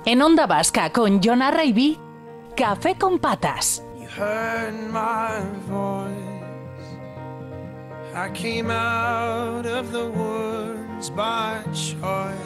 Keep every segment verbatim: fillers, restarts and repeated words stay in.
En Onda Vasca con Jon Arraibi, Café con Patas. You heard my voice. I came out of the woods by choice.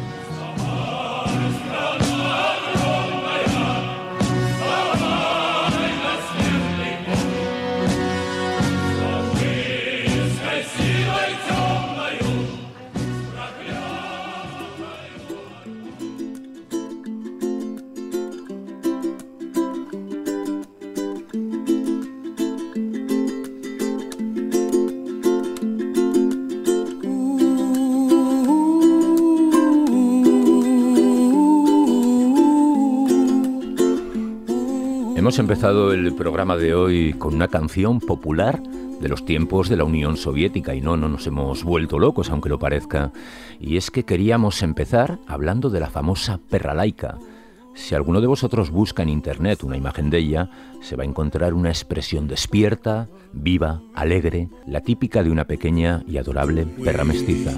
Hemos empezado el programa de hoy con una canción popular de los tiempos de la Unión Soviética y no, no nos hemos vuelto locos, aunque lo parezca. Y es que queríamos empezar hablando de la famosa perra Laika. Si alguno de vosotros busca en internet una imagen de ella, se va a encontrar una expresión despierta, viva, alegre, la típica de una pequeña y adorable perra mestiza.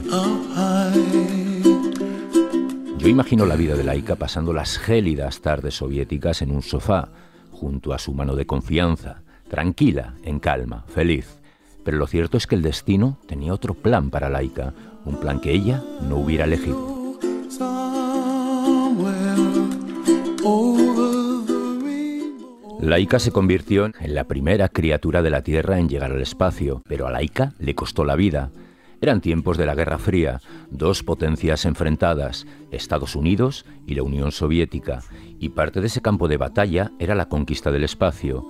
Yo imagino la vida de Laika pasando las gélidas tardes soviéticas en un sofá, junto a su mano de confianza, tranquila, en calma, feliz. Pero lo cierto es que el destino tenía otro plan para Laika, un plan que ella no hubiera elegido. Laika se convirtió en la primera criatura de la Tierra en llegar al espacio, pero a Laika le costó la vida. Eran tiempos de la Guerra Fría, dos potencias enfrentadas, Estados Unidos y la Unión Soviética, y parte de ese campo de batalla era la conquista del espacio.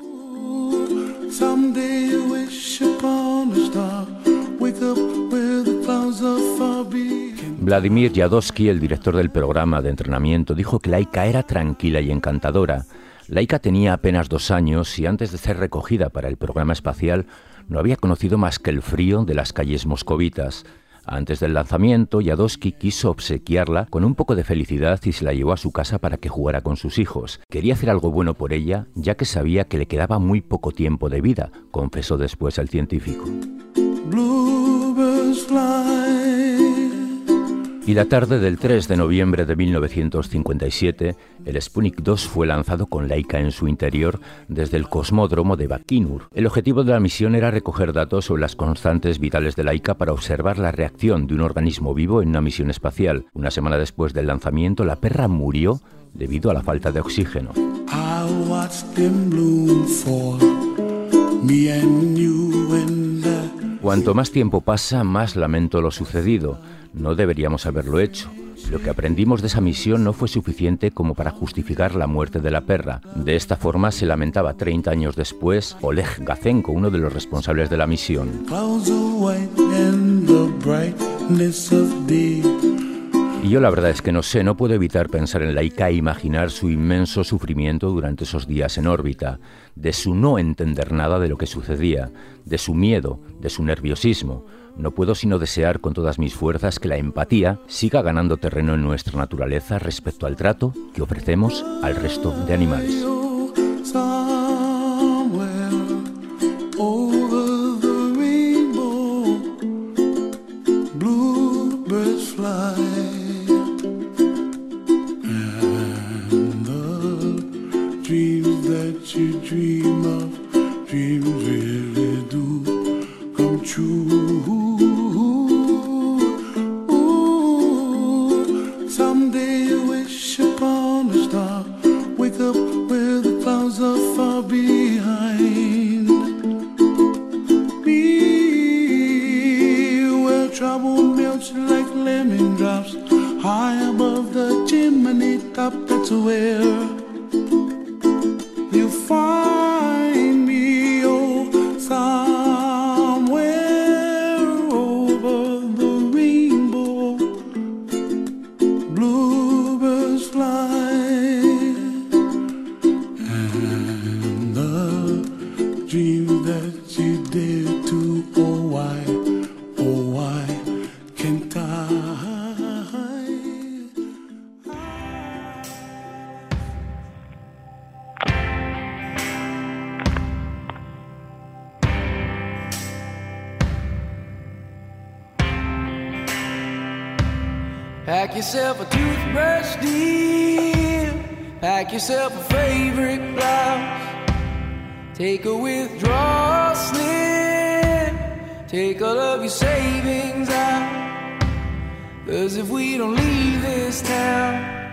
Vladimir Yadovsky, el director del programa de entrenamiento, dijo que Laika era tranquila y encantadora. Laika tenía apenas dos años y antes de ser recogida para el programa espacial no había conocido más que el frío de las calles moscovitas. Antes del lanzamiento, Yadovsky quiso obsequiarla con un poco de felicidad y se la llevó a su casa para que jugara con sus hijos. Quería hacer algo bueno por ella, ya que sabía que le quedaba muy poco tiempo de vida, confesó después el científico. Y la tarde del tres de noviembre de mil novecientos cincuenta y siete, el Sputnik dos fue lanzado con Laika en su interior desde el cosmódromo de Baikonur. El objetivo de la misión era recoger datos sobre las constantes vitales de Laika para observar la reacción de un organismo vivo en una misión espacial. Una semana después del lanzamiento, la perra murió debido a la falta de oxígeno. Cuanto más tiempo pasa, más lamento lo sucedido. No deberíamos haberlo hecho. Lo que aprendimos de esa misión no fue suficiente como para justificar la muerte de la perra. De esta forma se lamentaba treinta años después Oleg Gatsenko, uno de los responsables de la misión. Y yo la verdad es que no sé, no puedo evitar pensar en Laika e imaginar su inmenso sufrimiento durante esos días en órbita, de su no entender nada de lo que sucedía, de su miedo, de su nerviosismo. No puedo sino desear con todas mis fuerzas que la empatía siga ganando terreno en nuestra naturaleza respecto al trato que ofrecemos al resto de animales. Pack yourself a toothbrush, dear. Pack yourself a favorite blouse, take a withdrawal slip, take all of your savings out, 'cause if we don't leave this town.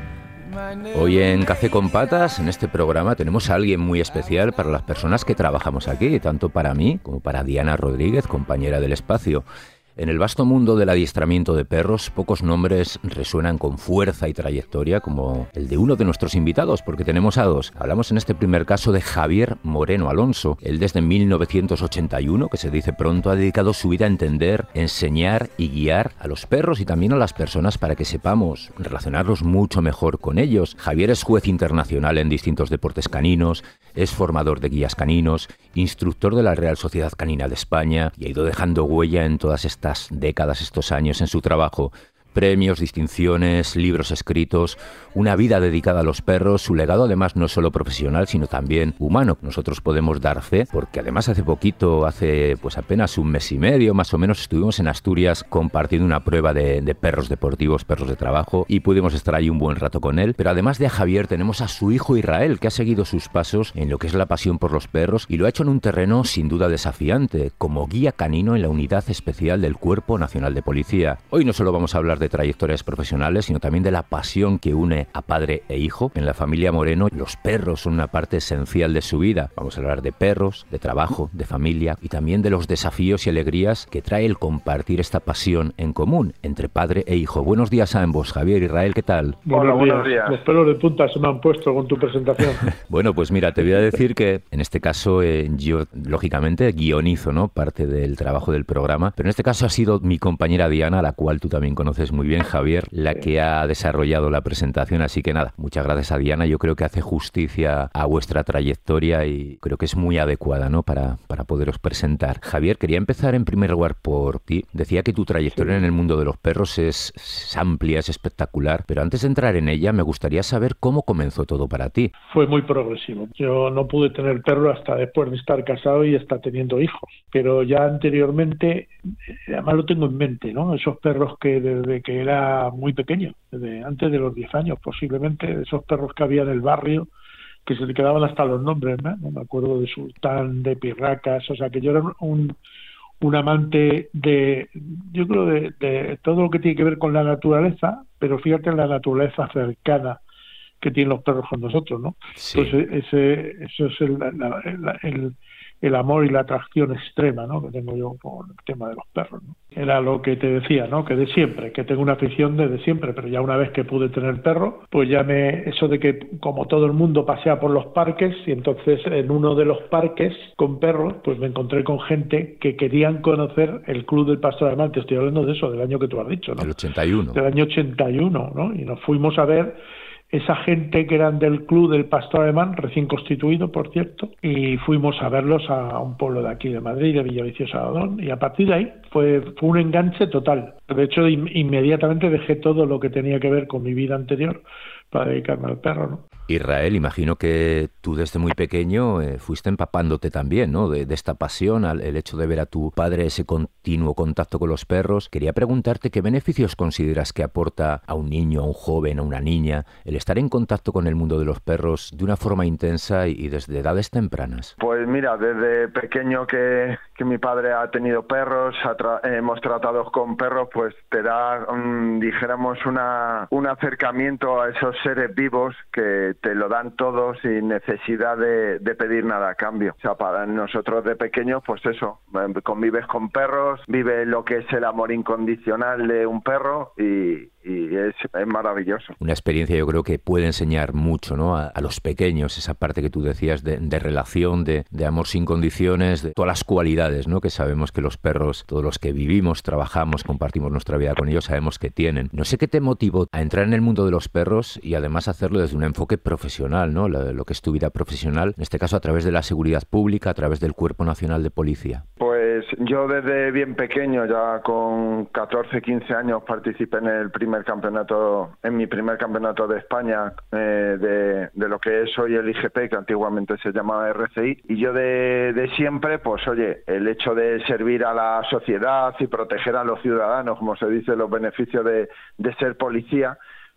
Hoy en Café con Patas, en este programa, tenemos a alguien muy especial para las personas que trabajamos aquí, tanto para mí como para Diana Rodríguez, compañera del espacio. En el vasto mundo del adiestramiento de perros, pocos nombres resuenan con fuerza y trayectoria como el de uno de nuestros invitados, porque tenemos a dos. Hablamos en este primer caso de Javier Moreno Alonso. Él desde mil novecientos ochenta y uno, que se dice pronto, ha dedicado su vida a entender, enseñar y guiar a los perros y también a las personas para que sepamos relacionarlos mucho mejor con ellos. Javier es juez internacional en distintos deportes caninos, es formador de guías caninos, instructor de la Real Sociedad Canina de España y ha ido dejando huella en todas estas estas décadas, estos años en su trabajo. Premios, distinciones, libros escritos, una vida dedicada a los perros, su legado además no es solo profesional, sino también humano. Nosotros podemos dar fe, porque además hace poquito, hace pues apenas un mes y medio, más o menos, estuvimos en Asturias compartiendo una prueba de, de perros deportivos, perros de trabajo, y pudimos estar ahí un buen rato con él. Pero además de a Javier, tenemos a su hijo Israel, que ha seguido sus pasos en lo que es la pasión por los perros, y lo ha hecho en un terreno sin duda desafiante, como guía canino en la Unidad Especial del Cuerpo Nacional de Policía. Hoy no solo vamos a hablar de trayectorias profesionales, sino también de la pasión que une a padre e hijo. En la familia Moreno, los perros son una parte esencial de su vida. Vamos a hablar de perros, de trabajo, de familia y también de los desafíos y alegrías que trae el compartir esta pasión en común entre padre e hijo. Buenos días a ambos. Javier, Israel, ¿qué tal? Hola, buenos días. Los pelos de punta se me han puesto con tu presentación. Bueno, pues mira, te voy a decir que en este caso eh, yo, lógicamente, guionizo, ¿no?, parte del trabajo del programa, pero en este caso ha sido mi compañera Diana, a la cual tú también conoces muy bien, Javier, la que ha desarrollado la presentación, así que nada, muchas gracias a Diana. Yo creo que hace justicia a vuestra trayectoria y creo que es muy adecuada, ¿no?, para, para poderos presentar. Javier, quería empezar en primer lugar por ti. Decía que tu trayectoria sí. en el mundo de los perros es, es amplia, es espectacular, pero antes de entrar en ella me gustaría saber cómo comenzó todo para ti. Fue muy progresivo. Yo no pude tener perro hasta después de estar casado y hasta teniendo hijos, pero ya anteriormente, además lo tengo en mente, ¿no?, esos perros que desde que era muy pequeño, desde antes de los diez años posiblemente, esos perros que había en el barrio, que se le quedaban hasta los nombres, ¿no? No me acuerdo de Sultán, de Pirracas, o sea que yo era un, un amante de, yo creo, de, de todo lo que tiene que ver con la naturaleza, pero fíjate en la naturaleza cercana que tienen los perros con nosotros, ¿no? Sí. Pues ese, eso es el, la, el, el el amor y la atracción extrema, ¿no?, que tengo yo con el tema de los perros, ¿no? Era lo que te decía, ¿no?, que de siempre, que tengo una afición desde siempre, pero ya una vez que pude tener perro, pues ya me, eso de que como todo el mundo pasea por los parques, y entonces en uno de los parques con perros, pues me encontré con gente que querían conocer el Club del Pastor Alemán. Te estoy hablando de eso, del año que tú has dicho, ¿no? Del ochenta y uno. Del año ochenta y uno, ¿no? Y nos fuimos a ver esa gente que eran del Club del Pastor Alemán, recién constituido, por cierto, y fuimos a verlos a un pueblo de aquí de Madrid, de Villaviciosa de Odón, y a partir de ahí fue, fue un enganche total. De hecho, in, inmediatamente dejé todo lo que tenía que ver con mi vida anterior para dedicarme al perro, ¿no? Israel, imagino que tú desde muy pequeño eh, fuiste empapándote también, ¿no?, de, de esta pasión, al, el hecho de ver a tu padre ese continuo contacto con los perros. Quería preguntarte qué beneficios consideras que aporta a un niño, a un joven, a una niña, el estar en contacto con el mundo de los perros de una forma intensa y, y desde edades tempranas. Pues mira, desde pequeño que, que mi padre ha tenido perros, ha tra- hemos tratado con perros, pues te da, um, dijéramos, una, un acercamiento a esos seres vivos que te lo dan todo sin necesidad de, de pedir nada a cambio. O sea, para nosotros de pequeños, pues eso, convives con perros, vives lo que es el amor incondicional de un perro y, y es, es maravilloso. Una experiencia yo creo que puede enseñar mucho, ¿no?, a, a los pequeños, esa parte que tú decías de, de relación, de, de amor sin condiciones, de todas las cualidades, ¿no?, que sabemos que los perros, todos los que vivimos, trabajamos, compartimos nuestra vida con ellos, sabemos que tienen. No sé qué te motivó a entrar en el mundo de los perros y además hacerlo desde un enfoque profesional, ¿no?, lo, lo que es tu vida profesional, en este caso a través de la seguridad pública, a través del Cuerpo Nacional de Policía. Pues yo desde bien pequeño, ya con catorce, quince años, participé en el primer campeonato, en mi primer campeonato de España, eh, de, de lo que es hoy el I G P, que antiguamente se llamaba R C I, y yo de, de siempre, pues oye, el hecho de servir a la sociedad y proteger a los ciudadanos, como se dice, los beneficios de, de ser policía,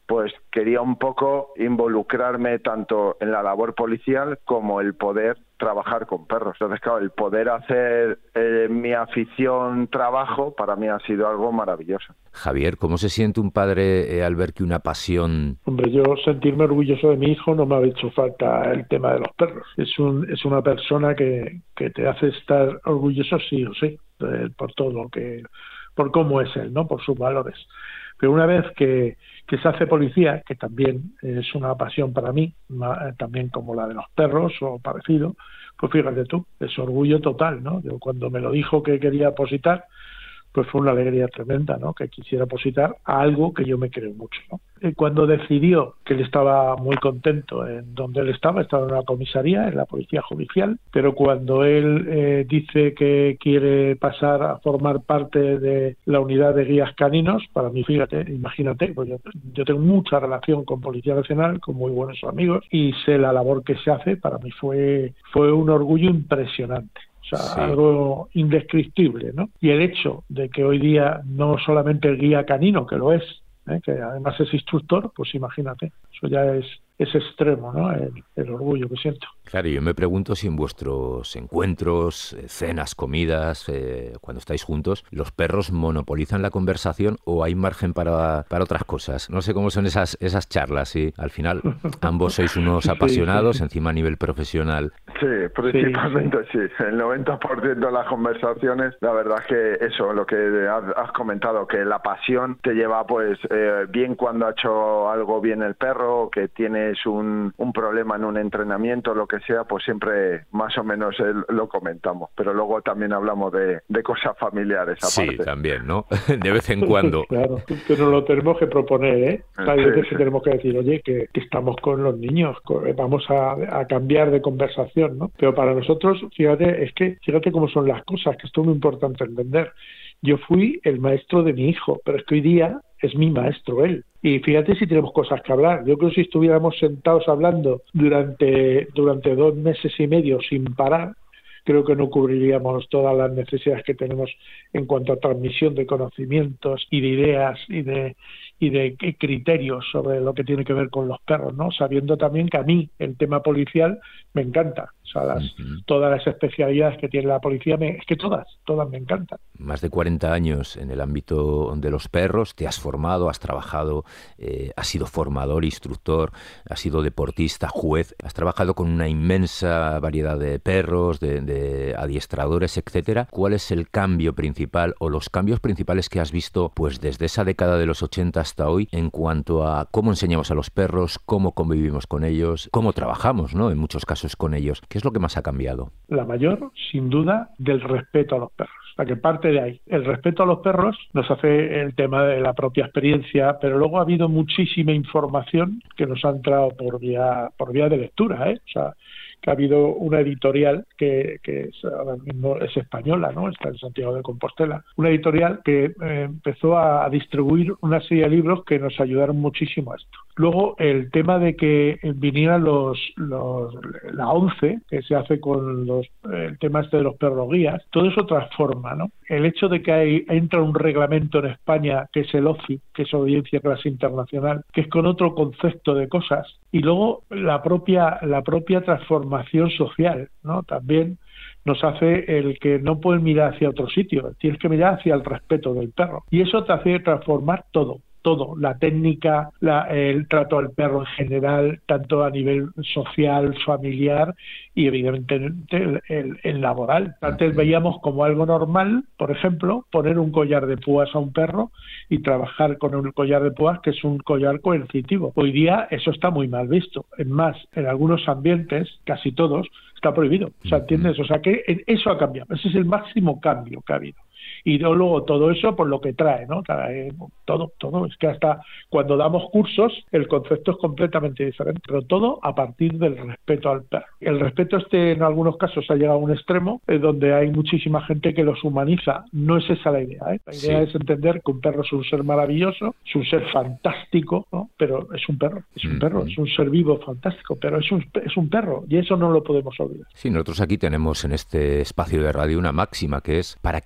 pues quería un poco involucrarme tanto en la labor policial como el poder trabajar con perros. Entonces, claro, el poder hacer eh, mi afición trabajo para mí ha sido algo maravilloso. Javier, ¿cómo se siente un padre eh, al ver que una pasión... Hombre, yo sentirme orgulloso de mi hijo no me ha hecho falta el tema de los perros. Es un es una persona que, que te hace estar orgulloso sí o sí, eh, por todo lo que... por cómo es él, ¿no? Por sus valores. Pero una vez que, que se hace policía, que también es una pasión para mí, también como la de los perros o parecido, pues fíjate tú, es orgullo total, ¿no? Yo cuando me lo dijo que quería opositar, pues fue una alegría tremenda, ¿no? Que quisiera opositar a algo que yo me creo mucho, ¿no? Y cuando decidió que él estaba muy contento en donde él estaba, estaba en una comisaría, en la policía judicial, pero cuando él eh, dice que quiere pasar a formar parte de la unidad de guías caninos, para mí, fíjate, imagínate, pues yo, yo tengo mucha relación con Policía Nacional, con muy buenos amigos, y sé la labor que se hace, para mí fue, fue un orgullo impresionante. O sea, sí. Algo indescriptible, ¿no? Y el hecho de que hoy día no solamente el guía canino, que lo es, ¿eh? Que además es instructor, pues imagínate, eso ya es, es extremo, ¿no? El, el orgullo que siento. Claro, yo me pregunto si en vuestros encuentros, eh, cenas, comidas, eh, cuando estáis juntos, los perros monopolizan la conversación o hay margen para, para otras cosas. No sé cómo son esas esas charlas, ¿sí? Al final, ambos sois unos apasionados, sí, sí. Encima a nivel profesional. Sí, principalmente sí. sí. El noventa por ciento de las conversaciones, la verdad es que eso, lo que has, has comentado, que la pasión te lleva, pues, eh, bien cuando ha hecho algo bien el perro, que tienes un, un problema en un entrenamiento, lo que sea, pues siempre más o menos el, lo comentamos, pero luego también hablamos de, de cosas familiares aparte. Sí, también, ¿no? De vez en cuando. Claro, pero lo tenemos que proponer, ¿eh? Hay veces sí, que sí. tenemos que decir, oye, que, que estamos con los niños, vamos a, a cambiar de conversación, ¿no? Pero para nosotros, fíjate, es que fíjate cómo son las cosas, que esto es muy importante entender. Yo fui el maestro de mi hijo, pero es que hoy día es mi maestro él. Y fíjate si tenemos cosas que hablar. Yo creo que si estuviéramos sentados hablando durante, durante dos meses y medio sin parar, creo que no cubriríamos todas las necesidades que tenemos en cuanto a transmisión de conocimientos y de ideas y de y de criterios sobre lo que tiene que ver con los perros, ¿no? Sabiendo también que a mí el tema policial me encanta. O sea, las, uh-huh. todas las especialidades que tiene la policía, me, es que todas, todas me encantan. Más de cuarenta años en el ámbito de los perros, te has formado, has trabajado, eh, has sido formador, instructor, has sido deportista, juez, has trabajado con una inmensa variedad de perros, de, de adiestradores, etcétera. ¿Cuál es el cambio principal o los cambios principales que has visto, pues, desde esa década de los ochenta hasta hoy en cuanto a cómo enseñamos a los perros, cómo convivimos con ellos, cómo trabajamos, ¿no? En muchos casos con ellos? ¿Qué es lo que más ha cambiado? La mayor, sin duda, del respeto a los perros. O sea, que parte de ahí. El respeto a los perros nos hace el tema de la propia experiencia, pero luego ha habido muchísima información que nos ha entrado por vía, por vía de lectura, ¿eh? O sea, que ha habido una editorial que, que es, ahora mismo es española, ¿no? Está en Santiago de Compostela. Una editorial que eh, empezó a, a distribuir una serie de libros que nos ayudaron muchísimo a esto. Luego, el tema de que vinieran los, los la ONCE, que se hace con los el tema este de los perros guías, todo eso transforma, ¿no? El hecho de que hay, entra un reglamento en España, que es el O C I, que es Audiencia Clase Internacional, que es con otro concepto de cosas, y luego la propia, la propia transformación social, ¿no? También nos hace el que no puedes mirar hacia otro sitio, tienes que mirar hacia el respeto del perro. Y eso te hace transformar todo. todo, la técnica, la, el trato al perro en general, tanto a nivel social, familiar y evidentemente el, el, el laboral. Antes veíamos como algo normal, por ejemplo, poner un collar de púas a un perro y trabajar con un collar de púas que es un collar coercitivo. Hoy día eso está muy mal visto. Es más, en algunos ambientes, casi todos, está prohibido. O sea, ¿entiendes? O sea, que eso ha cambiado. Ese es el máximo cambio que ha habido. Y luego todo eso por lo que trae, ¿no? Trae todo, todo. Es que hasta cuando damos cursos el concepto es completamente diferente, pero todo a partir del respeto al perro. El respeto este en algunos casos ha llegado a un extremo eh, donde hay muchísima gente que los humaniza. No es esa la idea, ¿eh? La idea sí. es entender que un perro es un ser maravilloso, es un ser fantástico, ¿no? Pero es un perro, es un mm-hmm. perro, es un ser vivo fantástico, pero es un, es un perro y eso no lo podemos olvidar. Sí, nosotros aquí tenemos en este espacio de radio una máxima que es: para querer bien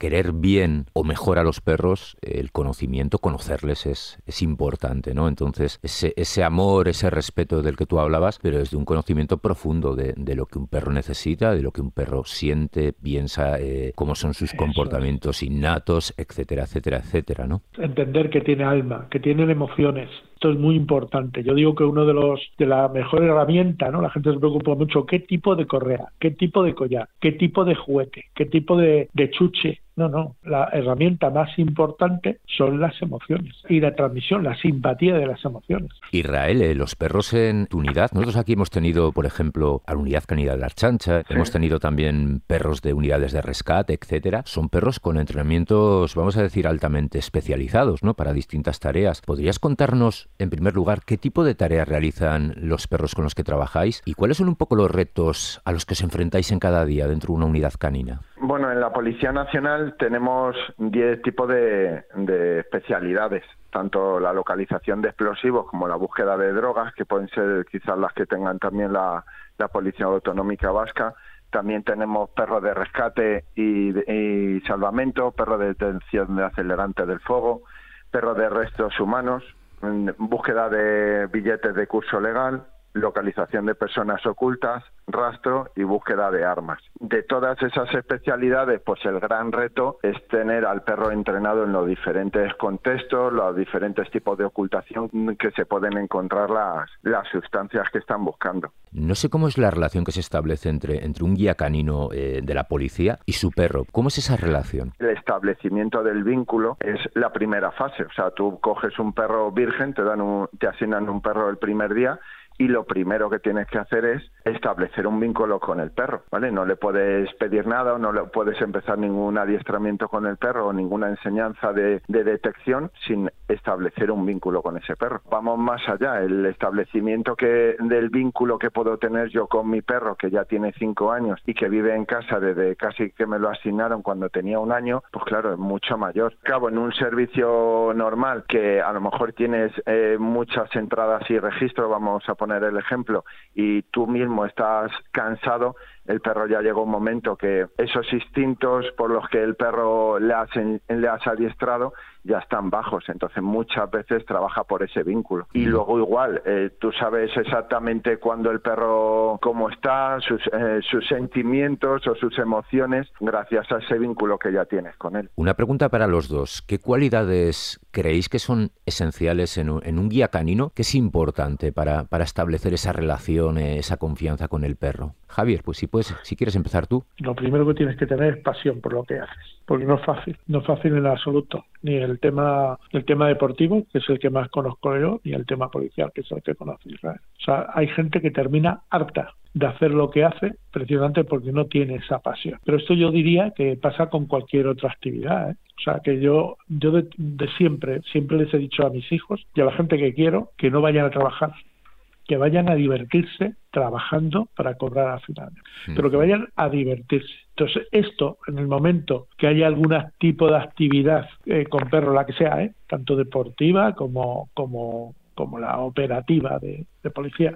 bien o mejor a los perros, el conocimiento, conocerles es, es importante, ¿no? Entonces, ese, ese amor, ese respeto del que tú hablabas, pero es de un conocimiento profundo de, de lo que un perro necesita, de lo que un perro siente, piensa, eh, cómo son sus Eso comportamientos es. innatos, etcétera, etcétera, etcétera, ¿no? Entender que tiene alma, que tienen emociones. Esto es muy importante. Yo digo que uno de los de la mejor herramienta, ¿no? La gente se preocupa mucho qué tipo de correa, qué tipo de collar, qué tipo de juguete, qué tipo de, de chuche. No, no. La herramienta más importante son las emociones y la transmisión, la simpatía de las emociones. Israel, eh, los perros en tu unidad. Nosotros aquí hemos tenido, por ejemplo, a la unidad canina de la Archancha, sí. hemos tenido también perros de unidades de rescate, etcétera. Son perros con entrenamientos, vamos a decir, altamente especializados, ¿no? Para distintas tareas. ¿Podrías contarnos, en primer lugar, qué tipo de tareas realizan los perros con los que trabajáis y cuáles son un poco los retos a los que os enfrentáis en cada día dentro de una unidad canina? Bueno, en la Policía Nacional tenemos diez tipos de, de especialidades, tanto la localización de explosivos como la búsqueda de drogas, que pueden ser quizás las que tengan también la, la Policía Autonómica Vasca. También tenemos perros de rescate y, y salvamento, perros de detención de acelerantes del fuego, perros de restos humanos, búsqueda de billetes de curso legal, localización de personas ocultas, rastro y búsqueda de armas. De todas esas especialidades, pues el gran reto es tener al perro entrenado en los diferentes contextos, los diferentes tipos de ocultación que se pueden encontrar las, las sustancias que están buscando. No sé cómo es la relación que se establece entre, entre un guía canino eh, de la policía y su perro. ¿Cómo es esa relación? El establecimiento del vínculo es la primera fase. O sea, tú coges un perro virgen, te dan un, te asignan un perro el primer día, y lo primero que tienes que hacer es establecer un vínculo con el perro, ¿vale? No le puedes pedir nada o no le puedes empezar ningún adiestramiento con el perro o ninguna enseñanza de, de detección sin establecer un vínculo con ese perro. Vamos más allá, el establecimiento que del vínculo que puedo tener yo con mi perro, que ya tiene cinco años y que vive en casa desde casi que me lo asignaron cuando tenía un año, pues claro, es mucho mayor. Cabo, en un servicio normal que a lo mejor tienes eh, muchas entradas y registros, vamos a poner el ejemplo, y tú mismo estás cansado, el perro ya llega un momento que esos instintos por los que el perro le has, le has adiestrado ya están bajos, entonces muchas veces trabaja por ese vínculo. Y luego igual, eh, tú sabes exactamente cuándo el perro, cómo está, sus, eh, sus sentimientos o sus emociones, gracias a ese vínculo que ya tienes con él. Una pregunta para los dos. ¿Qué cualidades creéis que son esenciales en un, en un guía canino? ¿Qué es importante para, para establecer esa relación, eh, esa confianza con el perro? Javier, pues si puedes, si quieres empezar tú. Lo primero que tienes que tener es pasión por lo que haces, porque no es fácil, no es fácil en absoluto, ni el tema el tema deportivo, que es el que más conozco yo, ni el tema policial, que es el que conoce Israel. O sea, hay gente que termina harta de hacer lo que hace precisamente porque no tiene esa pasión. Pero esto yo diría que pasa con cualquier otra actividad, ¿eh? O sea, que yo yo de, de siempre, siempre les he dicho a mis hijos y a la gente que quiero que no vayan a trabajar, que vayan a divertirse trabajando para cobrar al final, sí, pero que vayan a divertirse. Entonces, esto, en el momento que haya algún tipo de actividad eh, con perro, la que sea, ¿eh? tanto deportiva como, como, como la operativa de, de policía,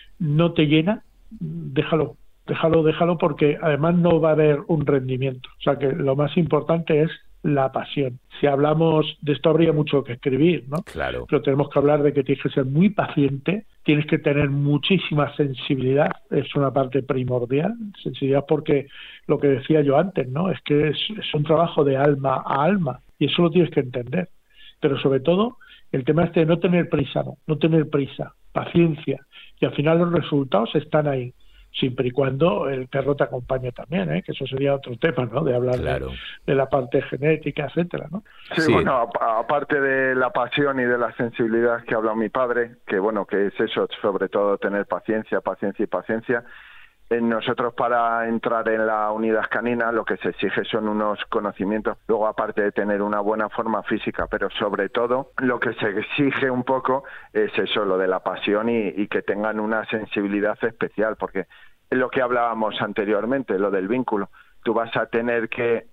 no te llena, déjalo, déjalo, déjalo, porque además no va a haber un rendimiento. O sea, que lo más importante es la pasión. Si hablamos de esto habría mucho que escribir, ¿no? Claro. Pero tenemos que hablar de que tienes que ser muy paciente, tienes que tener muchísima sensibilidad, es una parte primordial, sensibilidad porque lo que decía yo antes, ¿no? Es que es, es un trabajo de alma a alma y eso lo tienes que entender. Pero sobre todo el tema es de no tener prisa, no, no tener prisa, paciencia, y al final los resultados están ahí. Siempre y cuando el perro te acompañe también, ¿eh? Que eso sería otro tema, ¿no? De hablar claro. de, de la parte genética, etcétera, ¿no? Sí, sí, bueno, aparte de la pasión y de la sensibilidad que habló mi padre, que bueno, que es eso, sobre todo tener paciencia, paciencia y paciencia. Nosotros para entrar en la unidad canina lo que se exige son unos conocimientos, luego aparte de tener una buena forma física, pero sobre todo lo que se exige un poco es eso, lo de la pasión y, y que tengan una sensibilidad especial, porque es lo que hablábamos anteriormente, lo del vínculo. Tú vas a tener que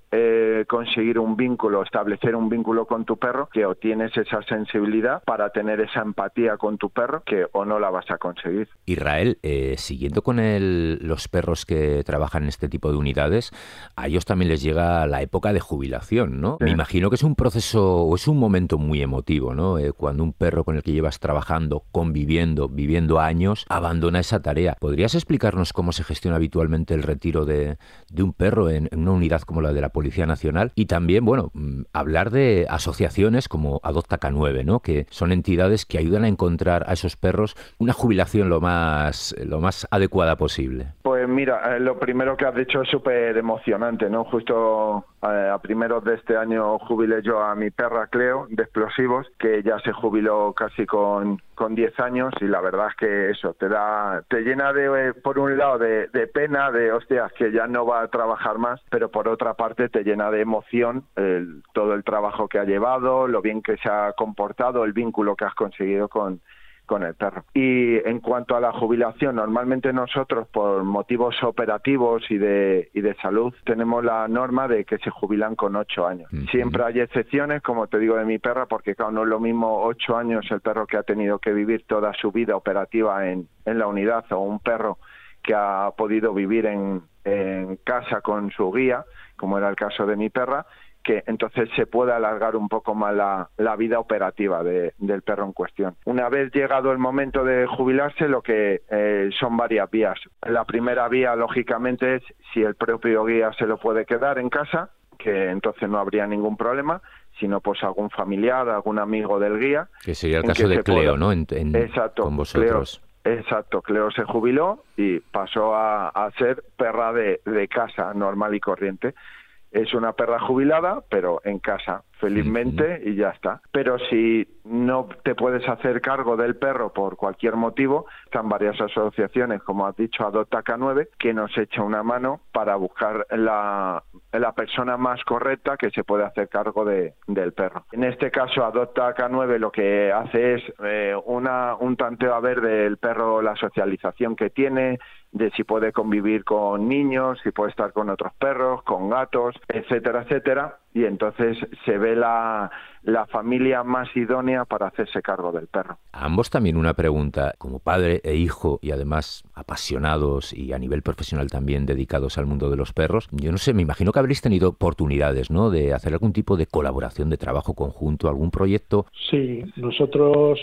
eh, conseguir un vínculo, establecer un vínculo con tu perro, que o tienes esa sensibilidad para tener esa empatía con tu perro, que o no la vas a conseguir. Israel, eh, siguiendo con el, los perros que trabajan en este tipo de unidades, a ellos también les llega la época de jubilación, ¿no? Sí. Me imagino que es un proceso o es un momento muy emotivo, ¿no? Eh, cuando un perro con el que llevas trabajando, conviviendo, viviendo años, abandona esa tarea. ¿Podrías explicarnos cómo se gestiona habitualmente el retiro de, de un perro en, en una unidad como la de la Policía Nacional? Y también, bueno, hablar de asociaciones como Adopta K nueve, ¿no? Que son entidades que ayudan a encontrar a esos perros una jubilación lo más, lo más adecuada posible. Pues mira, eh, lo primero que has dicho es súper emocionante, ¿no? Justo eh, a primeros de este año jubilé yo a mi perra Cleo, de explosivos, que ya se jubiló casi con, con diez años, y la verdad es que eso te da, te llena de, por un lado, de, de pena, de hostias, que ya no va a trabajar más, pero por otra parte te llena de emoción el, todo el trabajo que ha llevado, lo bien que se ha comportado, el vínculo que has conseguido con con el perro. Y en cuanto a la jubilación, normalmente nosotros, por motivos operativos y de y de salud, tenemos la norma de que se jubilan con ocho años. Uh-huh. Siempre hay excepciones, como te digo, de mi perra, porque claro, no es lo mismo ocho años el perro que ha tenido que vivir toda su vida operativa en, en la unidad, o un perro que ha podido vivir en, en casa con su guía, como era el caso de mi perra, que entonces se puede alargar un poco más la, la vida operativa de, del perro en cuestión. Una vez llegado el momento de jubilarse, lo que eh, son varias vías. La primera vía, lógicamente, es si el propio guía se lo puede quedar en casa, que entonces no habría ningún problema, sino pues algún familiar, algún amigo del guía. Que sería el caso de Cleo, pueda... ¿no? En, en, Exacto, con vosotros. Cleo, exacto, Cleo se jubiló y pasó a, a ser perra de, de casa, normal y corriente. Es una perra jubilada, pero en casa, felizmente, y ya está. Pero si no te puedes hacer cargo del perro por cualquier motivo, están varias asociaciones, como has dicho, Adopta K nueve, que nos echa una mano para buscar la, la persona más correcta que se puede hacer cargo de, del perro. En este caso, Adopta K nueve lo que hace es eh, una, un tanteo a ver del perro, la socialización que tiene, de si puede convivir con niños, si puede estar con otros perros, con gatos, etcétera, etcétera, y entonces se ve la, la familia más idónea para hacerse cargo del perro. A ambos también una pregunta, como padre e hijo, y además apasionados y a nivel profesional también dedicados al mundo de los perros, yo no sé, me imagino que habréis tenido oportunidades, ¿no?, de hacer algún tipo de colaboración, de trabajo conjunto, algún proyecto. Sí, nosotros,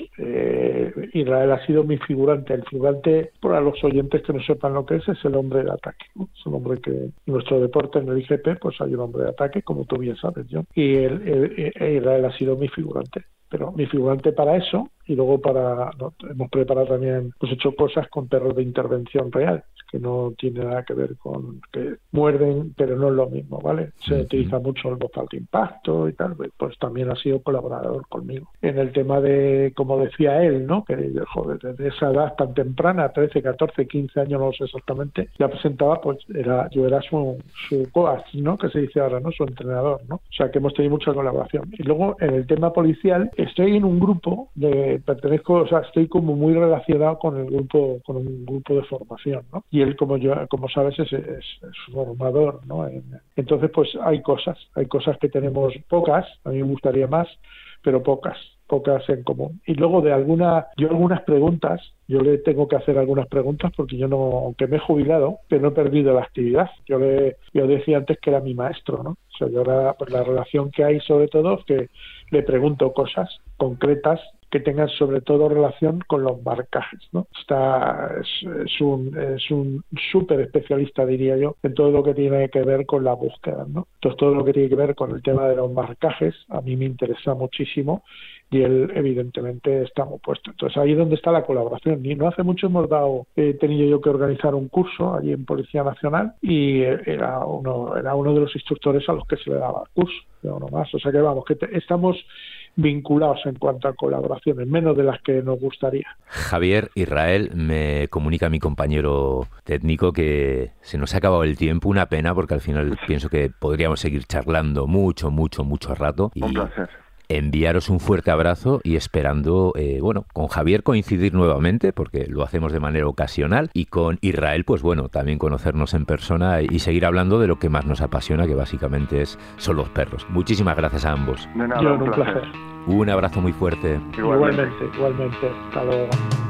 eh, Israel ha sido mi figurante. El figurante, para los oyentes que no sepan lo que es, es el hombre de ataque, ¿no? Es un hombre que en nuestro deporte, en el I G P, pues hay un hombre de ataque, como tú bien sabes, John, y el, el, el, Israel ha sido mi figurante. Pero mi figurante para eso, y luego para no, hemos preparado también, pues hecho cosas con perros de intervención real, que no tiene nada que ver con que muerden, pero no es lo mismo, ¿vale? Se uh-huh. utiliza mucho el bozal de impacto y tal, pues también ha sido colaborador conmigo. En el tema de, como decía él, ¿no?, que joder, desde esa edad tan temprana, trece, catorce, quince años, no sé exactamente, ya presentaba, pues era yo era su, su coach, ¿no?, que se dice ahora, ¿no?, su entrenador, ¿no? O sea, que hemos tenido mucha colaboración. Y luego, en el tema policial, estoy en un grupo de, pertenezco, o sea, estoy como muy relacionado con el grupo, con un grupo de formación, ¿no? Y él, como yo, como sabes, es, es, es formador, ¿no? Entonces, pues hay cosas, hay cosas que tenemos pocas, a mí me gustaría más, pero pocas, pocas en común. Y luego de alguna, yo algunas preguntas, yo le tengo que hacer algunas preguntas porque yo no, aunque me he jubilado, pero no he perdido la actividad. Yo le, yo decía antes que era mi maestro, ¿no? O sea, yo ahora, pues la relación que hay sobre todo es que le pregunto cosas concretas que tengan sobre todo relación con los marcajes, ¿no? Está, es, es un es un súper especialista, diría yo, en todo lo que tiene que ver con la búsqueda, ¿no? Entonces, todo lo que tiene que ver con el tema de los marcajes, a mí me interesa muchísimo y él, evidentemente, está muy puesto. Entonces, ahí es donde está la colaboración. Y no hace mucho hemos dado, he tenido yo que organizar un curso allí en Policía Nacional y era uno, era uno de los instructores a los que se le daba el curso, pero no más. O sea que vamos, que te, estamos vinculados en cuanto a colaboraciones, menos de las que nos gustaría. Javier, Israel, me comunica mi compañero técnico que se nos ha acabado el tiempo, una pena, porque al final pienso que podríamos seguir charlando mucho, mucho, mucho rato. Y un placer. enviaros un fuerte abrazo y esperando, eh, bueno, con Javier coincidir nuevamente, porque lo hacemos de manera ocasional, y con Israel, pues bueno, también conocernos en persona y seguir hablando de lo que más nos apasiona, que básicamente es, son los perros. Muchísimas gracias a ambos. De nada, Yo, un un placer. placer. Un abrazo muy fuerte. Igualmente. Igualmente, igualmente. Hasta luego.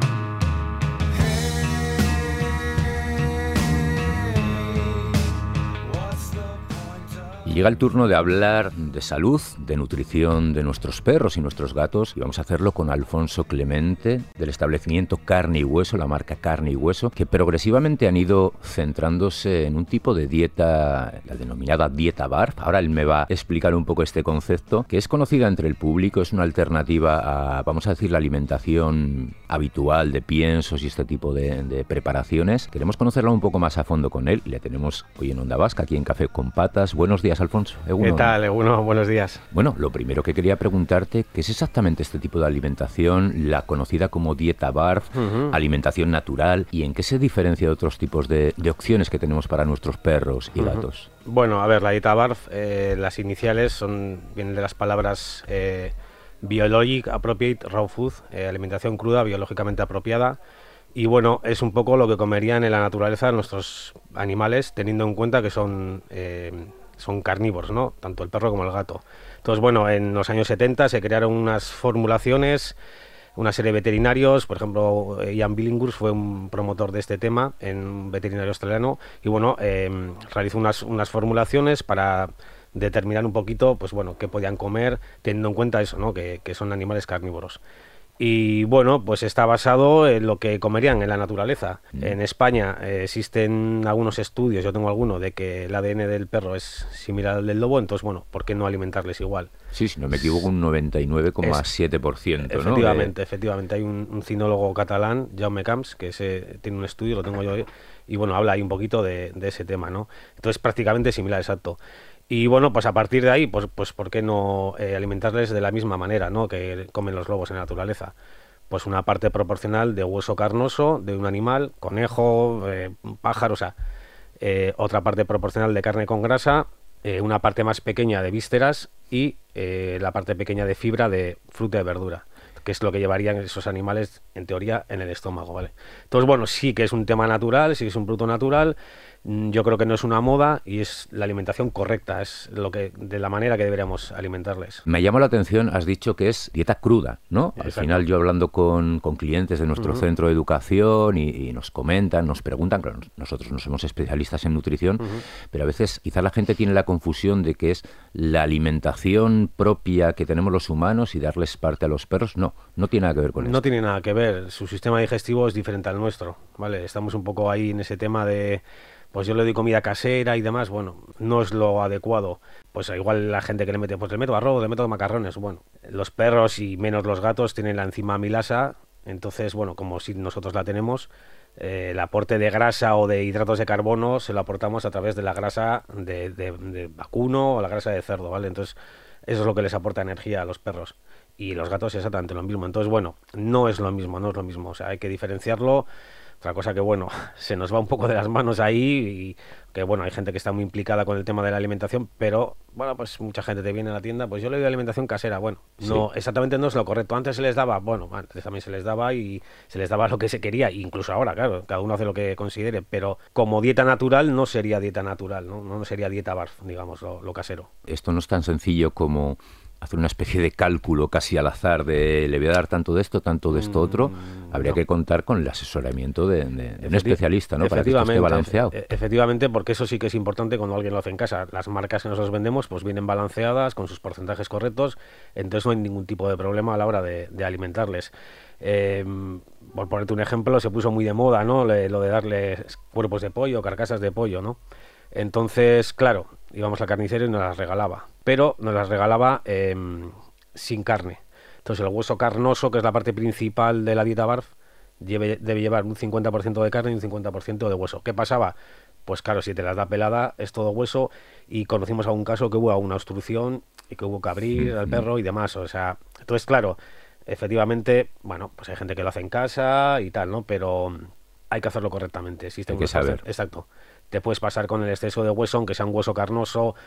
Y llega el turno de hablar de salud, de nutrición de nuestros perros y nuestros gatos, y vamos a hacerlo con Alfonso Clemente, del establecimiento Carne y Hueso, la marca Carne y Hueso, que progresivamente han ido centrándose en un tipo de dieta, la denominada dieta B A R F. Ahora él me va a explicar un poco este concepto, que es conocida entre el público, es una alternativa a, vamos a decir, la alimentación habitual de piensos y este tipo de, de preparaciones. Queremos conocerla un poco más a fondo con él. Le tenemos hoy en Onda Vasca, aquí en Café con Patas. Buenos días, Alfonso. Egunon. ¿Qué tal, Egunon? Buenos días. Bueno, lo primero que quería preguntarte, ¿qué es exactamente este tipo de alimentación, la conocida como dieta B A R F, uh-huh. alimentación natural, y en qué se diferencia de otros tipos de, de opciones que tenemos para nuestros perros y uh-huh. gatos? Bueno, a ver, la dieta B A R F, eh, las iniciales son vienen de las palabras eh, Biologic Appropriate Raw Food, eh, alimentación cruda, biológicamente apropiada. Y bueno, es un poco lo que comerían en la naturaleza nuestros animales, teniendo en cuenta que son... Eh, son carnívoros, ¿no? Tanto el perro como el gato. Entonces, bueno, en los años setenta se crearon unas formulaciones, una serie de veterinarios, por ejemplo, Ian Billinghurst fue un promotor de este tema, en un veterinario australiano, y bueno, eh, realizó unas, unas formulaciones para determinar un poquito, pues bueno, qué podían comer, teniendo en cuenta eso, ¿no? Que, que son animales carnívoros. Y bueno, pues está basado en lo que comerían en la naturaleza. Mm. En España eh, existen algunos estudios, yo tengo alguno, de que el A D N del perro es similar al del lobo, entonces bueno, ¿por qué no alimentarles igual? Sí, si no me equivoco, un noventa y nueve coma siete por ciento, ¿no? Efectivamente, eh... efectivamente. Hay un, un cinólogo catalán, Jaume Camps, que ese, tiene un estudio, lo tengo yo, y bueno, habla ahí un poquito de, de ese tema, ¿no? Entonces prácticamente similar, exacto. Y bueno, pues a partir de ahí, pues, pues ¿por qué no eh, alimentarles de la misma manera, ¿no? Que comen los lobos en la naturaleza? Pues una parte proporcional de hueso carnoso de un animal, conejo, eh, pájaro, o sea, eh, otra parte proporcional de carne con grasa, eh, una parte más pequeña de vísceras y eh, la parte pequeña de fibra de fruta y verdura, que es lo que llevarían esos animales, en teoría, en el estómago, ¿vale? Entonces, bueno, sí que es un tema natural, sí que es un producto natural. Yo creo que no es una moda y es la alimentación correcta, es lo que de la manera que deberíamos alimentarles. Me llamó la atención, has dicho que es dieta cruda, ¿no? Exacto. Al final yo hablando con, con clientes de nuestro uh-huh. centro de educación y, y nos comentan, nos preguntan, claro, nosotros no somos especialistas en nutrición, uh-huh. pero a veces quizá la gente tiene la confusión de que es la alimentación propia que tenemos los humanos y darles parte a los perros. No, no tiene nada que ver con eso. No tiene nada que ver, su sistema digestivo es diferente al nuestro, ¿vale? Estamos un poco ahí en ese tema de... Pues yo le doy comida casera y demás, bueno, no es lo adecuado. Pues igual la gente que le mete, pues le meto arroz, le meto macarrones, bueno. Los perros y menos los gatos tienen la enzima amilasa, entonces, bueno, como si nosotros la tenemos, eh, el aporte de grasa o de hidratos de carbono se lo aportamos a través de la grasa de, de, de vacuno o la grasa de cerdo, ¿vale? Entonces, eso es lo que les aporta energía a los perros. Y los gatos es exactamente lo mismo. Entonces, bueno, no es lo mismo, no es lo mismo. O sea, hay que diferenciarlo. Otra cosa que, bueno, se nos va un poco de las manos ahí y que, bueno, hay gente que está muy implicada con el tema de la alimentación, pero, bueno, pues mucha gente te viene a la tienda, pues yo le doy alimentación casera. Bueno, sí. no, exactamente no es lo correcto. Antes se les daba, bueno, antes también se les daba y se les daba lo que se quería, incluso ahora, claro, cada uno hace lo que considere, pero como dieta natural no sería dieta natural, no, no sería dieta B A R F, digamos, lo, lo casero. Esto no es tan sencillo como hacer una especie de cálculo casi al azar de le voy a dar tanto de esto, tanto de esto otro. Mm, Habría no. que contar con el asesoramiento de, de, de un especialista, ¿no? Para que esto esté balanceado. E- efectivamente, porque eso sí que es importante cuando alguien lo hace en casa. Las marcas que nosotros vendemos pues vienen balanceadas, con sus porcentajes correctos, entonces no hay ningún tipo de problema a la hora de, de alimentarles. Eh, por ponerte un ejemplo, se puso muy de moda, ¿no? Le, lo de darles cuerpos de pollo, carcasas de pollo, ¿no? Entonces, claro, íbamos al carnicero y nos las regalaba, pero nos las regalaba eh, sin carne. Entonces el hueso carnoso, que es la parte principal de la dieta B A R F, debe, debe llevar un cincuenta por ciento de carne y un cincuenta por ciento de hueso. ¿Qué pasaba? Pues claro, si te las da pelada es todo hueso, y conocimos algún caso que hubo una obstrucción y que hubo que abrir al perro y demás. O sea, entonces claro, efectivamente, bueno, pues hay gente que lo hace en casa y tal, ¿no? Pero hay que hacerlo correctamente. Existe hay que saber. Exacto. Te puedes pasar con el exceso de hueso, aunque sea un hueso carnoso,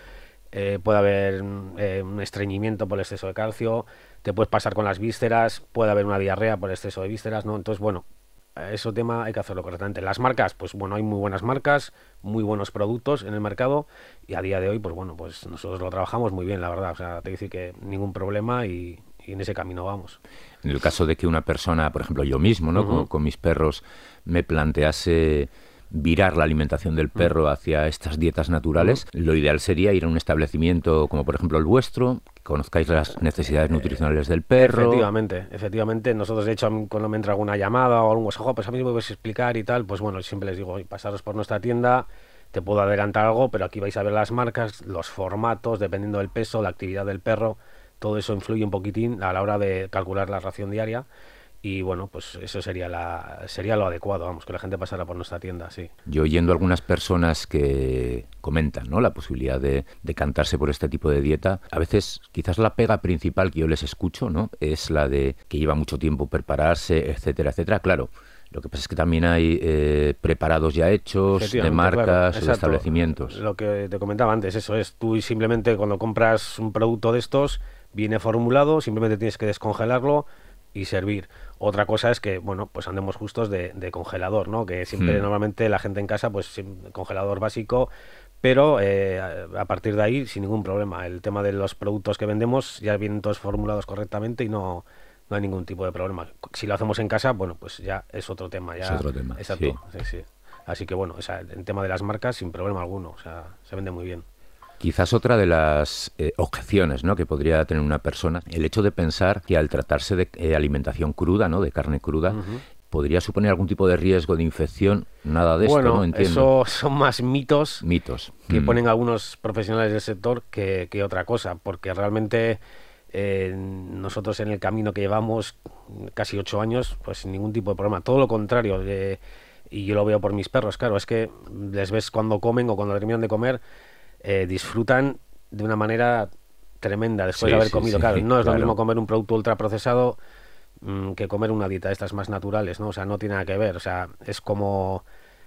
eh, puede haber eh, un estreñimiento por exceso de calcio, te puedes pasar con las vísceras, puede haber una diarrea por exceso de vísceras, ¿no? Entonces, bueno, ese tema hay que hacerlo correctamente. Las marcas, pues bueno, hay muy buenas marcas, muy buenos productos en el mercado y a día de hoy, pues bueno, pues nosotros lo trabajamos muy bien, la verdad. O sea, te decir que ningún problema y, y en ese camino vamos. En el caso de que una persona, por ejemplo yo mismo, ¿no? Uh-huh. con, con mis perros, me plantease virar la alimentación del perro uh-huh. hacia estas dietas naturales, uh-huh. lo ideal sería ir a un establecimiento como por ejemplo el vuestro, que conozcáis las necesidades nutricionales del perro. Efectivamente, efectivamente. Nosotros, de hecho, cuando me entra alguna llamada o algún WhatsApp, pues a mí me puedes explicar y tal, pues bueno, siempre les digo, pasaros por nuestra tienda, te puedo adelantar algo, pero aquí vais a ver las marcas, los formatos, dependiendo del peso, la actividad del perro, todo eso influye un poquitín a la hora de calcular la ración diaria. Y bueno, pues eso sería la sería lo adecuado, vamos, que la gente pasara por nuestra tienda, sí. Yo oyendo a algunas personas que comentan, ¿no?, la posibilidad de decantarse por este tipo de dieta, a veces quizás la pega principal que yo les escucho, ¿no?, es la de que lleva mucho tiempo prepararse, etcétera, etcétera. Claro, lo que pasa es que también hay eh, preparados ya hechos de marcas, claro, o de establecimientos. Lo que te comentaba antes, eso es, tú simplemente cuando compras un producto de estos, viene formulado, simplemente tienes que descongelarlo y servir. Otra cosa es que, bueno, pues andemos justos de, de congelador, ¿no? Que siempre, hmm. normalmente, la gente en casa, pues, congelador básico, pero eh, a partir de ahí, sin ningún problema. El tema de los productos que vendemos ya vienen todos formulados correctamente y no, no hay ningún tipo de problema. Si lo hacemos en casa, bueno, pues ya es otro tema. Ya, es otro tema, exacto, sí. Sí, sí. Así que, bueno, o sea, en tema de las marcas, sin problema alguno, o sea, se vende muy bien. Quizás otra de las eh, objeciones, ¿no?, que podría tener una persona, el hecho de pensar que al tratarse de eh, alimentación cruda, ¿no?, de carne cruda, uh-huh. podría suponer algún tipo de riesgo de infección. Nada de bueno, esto, ¿no? Entiendo. Eso son más mitos, mitos. que mm. ponen algunos profesionales del sector que, que otra cosa, porque realmente eh, nosotros en el camino que llevamos casi ocho años, pues sin ningún tipo de problema. Todo lo contrario, eh, y yo lo veo por mis perros, claro, es que les ves cuando comen o cuando terminan de comer, Eh, disfrutan de una manera tremenda después sí, de haber sí, comido. Sí, claro, no es claro. lo mismo comer un producto ultraprocesado mmm, que comer una dieta de estas más naturales, ¿no? O sea, no tiene nada que ver. O sea, es como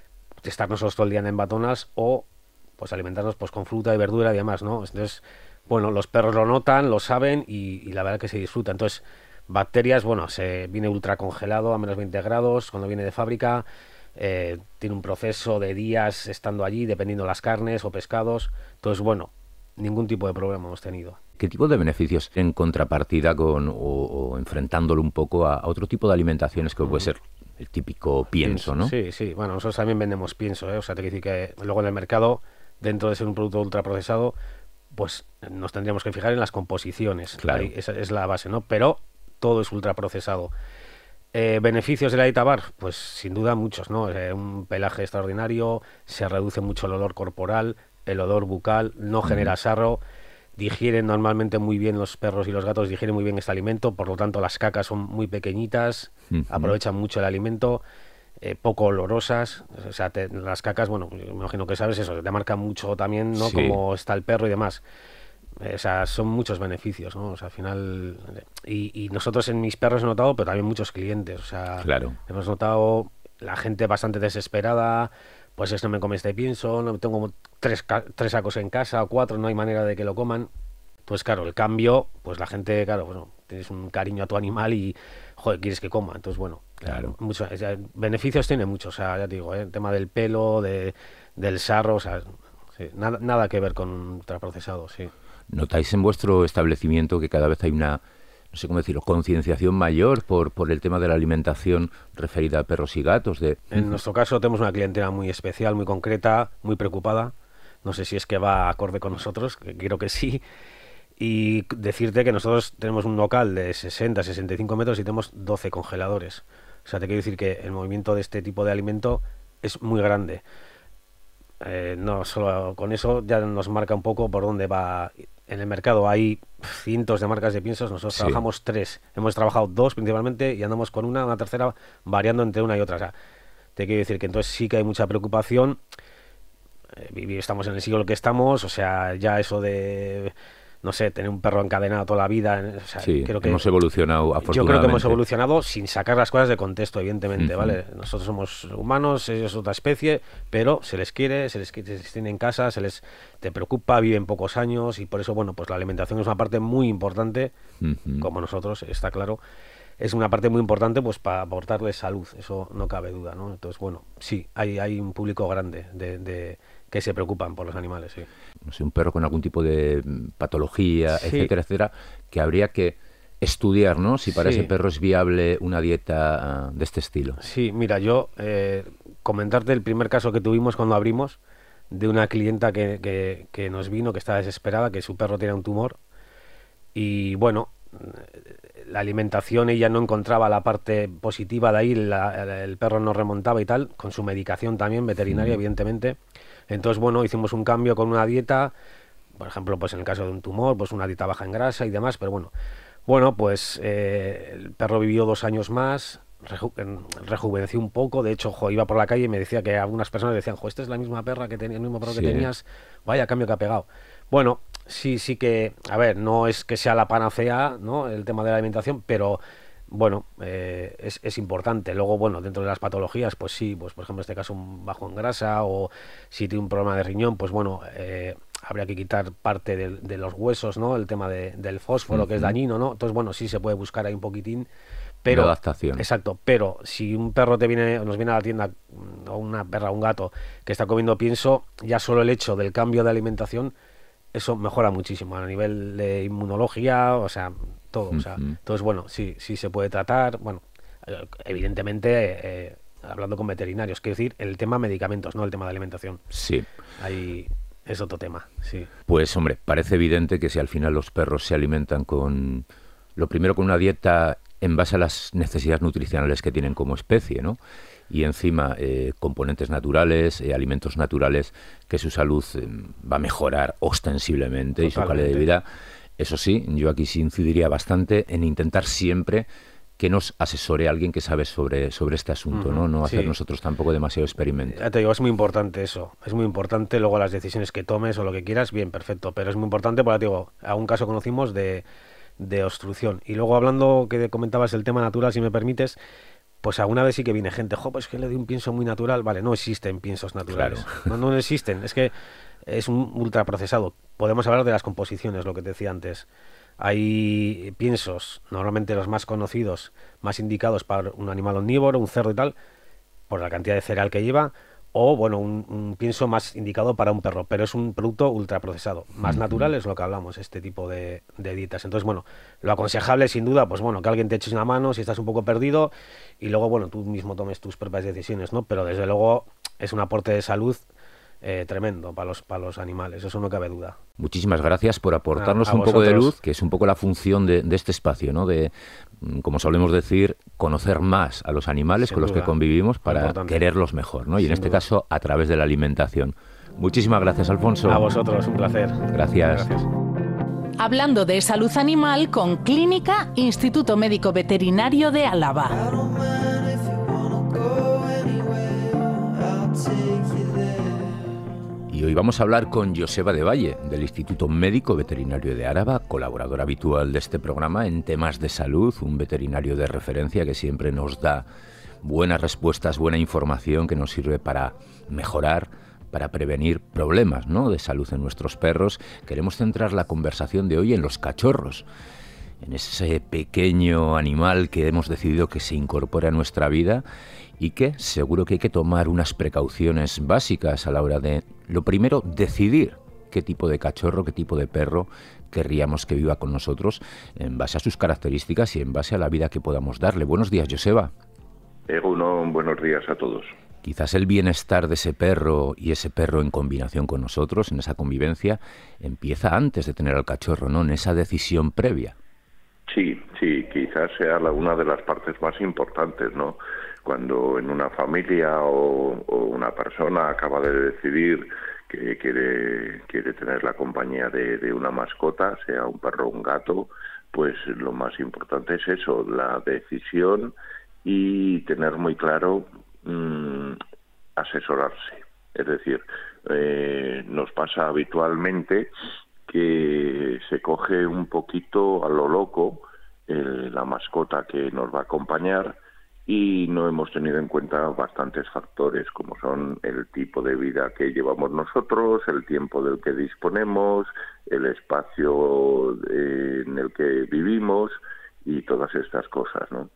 estar nosotros todo el día en McDonald's o pues alimentarnos pues con fruta y verdura y demás, ¿no? Entonces, bueno, los perros lo notan, lo saben y, y la verdad que se disfruta. Entonces, bacterias, bueno, se viene ultra congelado a menos veinte grados cuando viene de fábrica. Eh, tiene un proceso de días estando allí, dependiendo de las carnes o pescados. Entonces, bueno, ningún tipo de problema hemos tenido. ¿Qué tipo de beneficios en contrapartida con o, o enfrentándolo un poco a, a otro tipo de alimentaciones que puede ser el típico pienso, ¿no? Sí, sí. Bueno, nosotros también vendemos pienso, ¿eh? O sea, te quiero decir que luego en el mercado, dentro de ser un producto ultraprocesado, pues nos tendríamos que fijar en las composiciones. Claro. Ahí, esa es la base, ¿no? Pero todo es ultraprocesado. Eh, ¿Beneficios de la dieta bar? Pues sin duda muchos, ¿no? Eh, un pelaje extraordinario, se reduce mucho el olor corporal, el olor bucal, no genera sarro, digieren normalmente muy bien los perros y los gatos, digieren muy bien este alimento, por lo tanto las cacas son muy pequeñitas, uh-huh. aprovechan mucho el alimento, eh, poco olorosas, o sea, te, las cacas, bueno, me imagino que sabes eso, te marcan mucho también, ¿no? Sí. Cómo está el perro y demás. O sea, son muchos beneficios, ¿no? O sea, al final... Y, y nosotros en mis perros he notado, pero también muchos clientes. O sea, claro. hemos notado la gente bastante desesperada, pues es no me come este pienso, no tengo tres, tres sacos en casa o cuatro, no hay manera de que lo coman. Pues claro, el cambio, pues la gente, claro, bueno, tienes un cariño a tu animal y, joder, quieres que coma. Entonces, bueno, claro. Mucho, o sea, beneficios tiene muchos, o sea, ya te digo, ¿eh? El tema del pelo, de, del sarro, o sea, sí, nada, nada que ver con ultraprocesado, sí. ¿Notáis en vuestro establecimiento que cada vez hay una, no sé cómo decirlo, concienciación mayor por, por el tema de la alimentación referida a perros y gatos? De... En nuestro caso tenemos una clientela muy especial, muy concreta, muy preocupada. No sé si es que va acorde con nosotros, que creo que sí. Y decirte que nosotros tenemos un local de sesenta, sesenta y cinco metros y tenemos doce congeladores. O sea, te quiero decir que el movimiento de este tipo de alimento es muy grande. Eh, no solo con eso ya nos marca un poco por dónde va. En el mercado hay cientos de marcas de piensos, nosotros sí. trabajamos tres, hemos trabajado dos principalmente y andamos con una, una tercera, variando entre una y otra. O sea, te quiero decir que entonces sí que hay mucha preocupación. Eh, estamos en el siglo que estamos, o sea, ya eso de no sé, tener un perro encadenado toda la vida. O sea, sí, creo que hemos evolucionado afortunadamente. Yo creo que hemos evolucionado sin sacar las cosas de contexto, evidentemente, uh-huh. ¿vale? Nosotros somos humanos, ellos otra especie, pero se les quiere, se les, se les tiene en casa, se les te preocupa, viven pocos años y por eso, bueno, pues la alimentación es una parte muy importante, uh-huh. como nosotros, está claro. Es una parte muy importante pues para aportarles salud, eso no cabe duda, ¿no? Entonces, bueno, sí, hay, hay un público grande de, de que se preocupan por los animales, sí. No sé, un perro con algún tipo de patología, sí. etcétera, etcétera, que habría que estudiar, ¿no? Si para sí. ese perro es viable una dieta uh, de este estilo. Sí, mira, yo eh, comentarte el primer caso que tuvimos cuando abrimos, de una clienta que, que, que nos vino, que estaba desesperada, que su perro tenía un tumor, y bueno, la alimentación, ella no encontraba la parte positiva de ahí, la, el perro no remontaba y tal, con su medicación también veterinaria, mm. evidentemente. Entonces, bueno, hicimos un cambio con una dieta, por ejemplo, pues en el caso de un tumor, pues una dieta baja en grasa y demás, pero bueno, bueno, pues eh, el perro vivió dos años más, reju rejuveneció un poco, de hecho, jo, iba por la calle y me decía que algunas personas decían, jo, esta es la misma perra que tenía, el mismo perro sí. que tenías, vaya cambio que ha pegado. Bueno, sí, sí que, a ver, no es que sea la panacea, ¿no?, el tema de la alimentación, pero bueno, eh, es, es importante. Luego, bueno, dentro de las patologías, pues sí, pues por ejemplo, en este caso un bajo en grasa, o si tiene un problema de riñón, pues bueno, eh, habría que quitar parte de, de los huesos, ¿no?, el tema de, del fósforo, uh-huh. que es dañino, ¿no? Entonces, bueno, sí se puede buscar ahí un poquitín, pero la adaptación. Exacto, pero si un perro te viene, nos viene a la tienda, o una perra, un gato, que está comiendo pienso, ya solo el hecho del cambio de alimentación, eso mejora muchísimo a nivel de inmunología, o sea, todo. Uh-huh. O sea, entonces, bueno, sí, sí se puede tratar. Bueno, evidentemente, eh, hablando con veterinarios, quiero decir, el tema medicamentos, no el tema de alimentación. Sí. Ahí es otro tema, sí. Pues, hombre, parece evidente que si al final los perros se alimentan con, lo primero, con una dieta en base a las necesidades nutricionales que tienen como especie, ¿no?, y encima eh, componentes naturales, eh, alimentos naturales, que su salud eh, va a mejorar ostensiblemente. Totalmente. Y su calidad de vida. Eso sí, yo aquí sí incidiría bastante en intentar siempre que nos asesore a alguien que sabe sobre, sobre este asunto, uh-huh. ¿no? No hacer sí. nosotros tampoco demasiado experimento. Ya te digo, es muy importante eso, es muy importante. Luego las decisiones que tomes o lo que quieras, bien, perfecto, pero es muy importante, porque te digo, a un caso conocimos de, de obstrucción. Y luego, hablando, que comentabas el tema natural, si me permites, pues alguna vez sí que viene gente, jo, pues que le doy un pienso muy natural. Vale, no existen piensos naturales. Claro. No, no existen. Es que es un ultraprocesado. Podemos hablar de las composiciones, lo que te decía antes. Hay piensos, normalmente los más conocidos, más indicados para un animal omnívoro, un cerdo y tal, por la cantidad de cereal que lleva, o bueno, un, un pienso más indicado para un perro, pero es un producto ultraprocesado. Más uh-huh. natural es lo que hablamos, este tipo de, de dietas. Entonces, bueno, lo aconsejable, sin duda, pues bueno, que alguien te eche una mano si estás un poco perdido, y luego, bueno, tú mismo tomes tus propias decisiones, ¿no? Pero desde luego es un aporte de salud eh, tremendo para los, para los animales, eso no cabe duda. Muchísimas gracias por aportarnos a, a un vosotros. poco de luz, que es un poco la función de, de este espacio, ¿no? De, como solemos decir, conocer más a los animales Sin con duda. Los que convivimos para Importante. Quererlos mejor, ¿no? Y Sin en este duda. Caso, a través de la alimentación. Muchísimas gracias, Alfonso. A vosotros, un placer. Gracias. Gracias. Hablando de salud animal con Clínica Instituto Médico Veterinario de Álava. Y hoy vamos a hablar con Joseba de Valle, del Instituto Médico Veterinario de Álava, colaborador habitual de este programa en temas de salud, un veterinario de referencia que siempre nos da buenas respuestas, buena información que nos sirve para mejorar, para prevenir problemas, ¿no?, de salud en nuestros perros. Queremos centrar la conversación de hoy en los cachorros, en ese pequeño animal que hemos decidido que se incorpore a nuestra vida y que seguro que hay que tomar unas precauciones básicas a la hora de, lo primero, decidir qué tipo de cachorro, qué tipo de perro querríamos que viva con nosotros en base a sus características y en base a la vida que podamos darle. Buenos días, Joseba. Egunon, buenos días a todos. Quizás el bienestar de ese perro y ese perro en combinación con nosotros, en esa convivencia, empieza antes de tener al cachorro, ¿no?, en esa decisión previa. Sí, sí, quizás sea la, una de las partes más importantes, ¿no? Cuando en una familia o, o una persona acaba de decidir que quiere, quiere tener la compañía de, de una mascota, sea un perro o un gato, pues lo más importante es eso, la decisión y tener muy claro mmm, asesorarse. Es decir, eh, nos pasa habitualmente que se coge un poquito a lo loco eh, la mascota que nos va a acompañar, y no hemos tenido en cuenta bastantes factores, como son el tipo de vida que llevamos nosotros, el tiempo del que disponemos, el espacio eh, en el que vivimos y todas estas cosas, ¿no?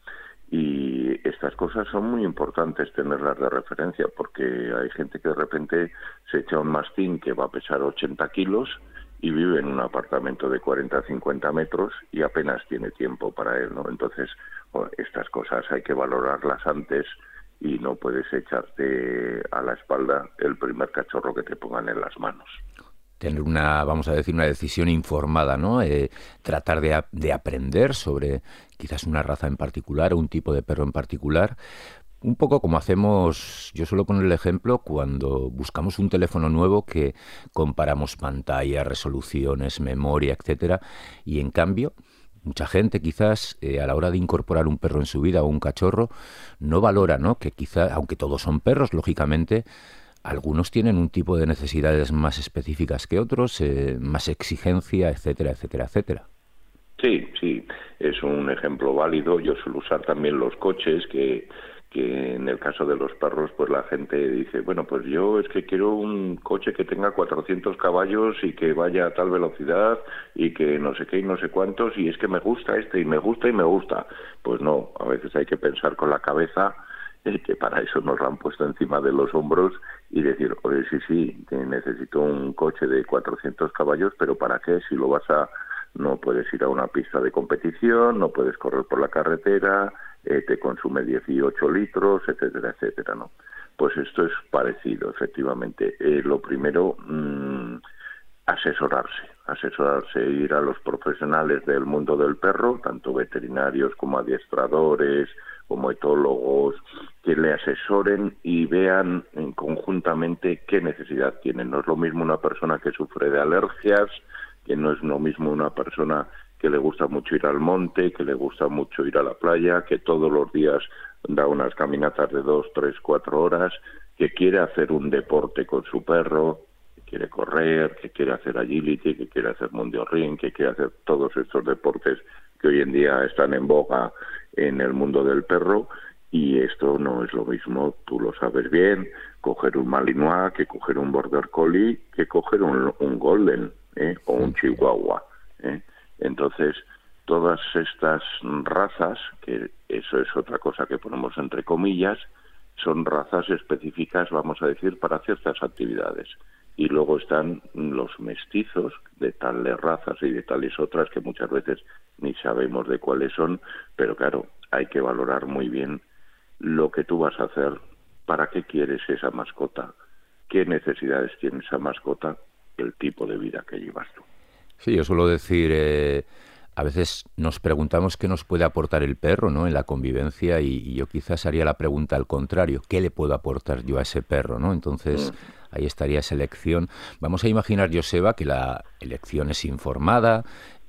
Y estas cosas son muy importantes tenerlas de referencia, porque hay gente que de repente se echa un mastín que va a pesar ochenta kilos y vive en un apartamento de cuarenta a cincuenta metros y apenas tiene tiempo para él, ¿no? Entonces, bueno, estas cosas hay que valorarlas antes y no puedes echarte a la espalda el primer cachorro que te pongan en las manos. Tener una, vamos a decir, una decisión informada, ¿no? Eh, tratar de, a, de aprender sobre quizás una raza en particular o un tipo de perro en particular. Un poco como hacemos, yo suelo poner el ejemplo cuando buscamos un teléfono nuevo, que comparamos pantalla, resoluciones, memoria, etcétera, y en cambio mucha gente quizás eh, a la hora de incorporar un perro en su vida o un cachorro no valora, ¿no? Que quizás, aunque todos son perros, lógicamente, algunos tienen un tipo de necesidades más específicas que otros, eh, más exigencia, etcétera, etcétera, etcétera. Sí, sí, es un ejemplo válido. Yo suelo usar también los coches, que, que en el caso de los perros, pues la gente dice, bueno, pues yo es que quiero un coche que tenga cuatrocientos caballos y que vaya a tal velocidad y que no sé qué y no sé cuántos, y es que me gusta este y me gusta y me gusta. Pues no, a veces hay que pensar con la cabeza, eh, que para eso nos lo han puesto encima de los hombros, y decir, oye, sí, sí, necesito un coche de cuatrocientos caballos, pero ¿para qué? Si lo vas a... no puedes ir a una pista de competición, no puedes correr por la carretera, eh, te consume dieciocho litros, etcétera, etcétera, ¿no? Pues esto es parecido, efectivamente. Eh, lo primero, mmm, asesorarse, asesorarse, ir a los profesionales del mundo del perro, tanto veterinarios como adiestradores, como etólogos, que le asesoren y vean en conjuntamente qué necesidad tienen. No es lo mismo una persona que sufre de alergias, que no es lo mismo una persona que le gusta mucho ir al monte, que le gusta mucho ir a la playa, que todos los días da unas caminatas de dos, tres, cuatro horas, que quiere hacer un deporte con su perro, que quiere correr, que quiere hacer agility, que quiere hacer mundial ring, que quiere hacer todos estos deportes que hoy en día están en boga en el mundo del perro. Y esto no es lo mismo, tú lo sabes bien, coger un Malinois que coger un Border Collie, que coger un, un Golden, ¿eh? O un Chihuahua, ¿eh? Entonces, todas estas razas, que eso es otra cosa que ponemos entre comillas, son razas específicas, vamos a decir, para ciertas actividades. Y luego están los mestizos de tales razas y de tales otras que muchas veces ni sabemos de cuáles son, pero claro, hay que valorar muy bien lo que tú vas a hacer, para qué quieres esa mascota, qué necesidades tiene esa mascota, el tipo de vida que llevas tú. Sí, yo suelo decir, eh, a veces nos preguntamos qué nos puede aportar el perro, ¿no?, en la convivencia, y, y yo quizás haría la pregunta al contrario, ¿qué le puedo aportar yo a ese perro, ¿no? Entonces, mm. ahí estaría esa elección. Vamos a imaginar, Joseba, que la elección es informada,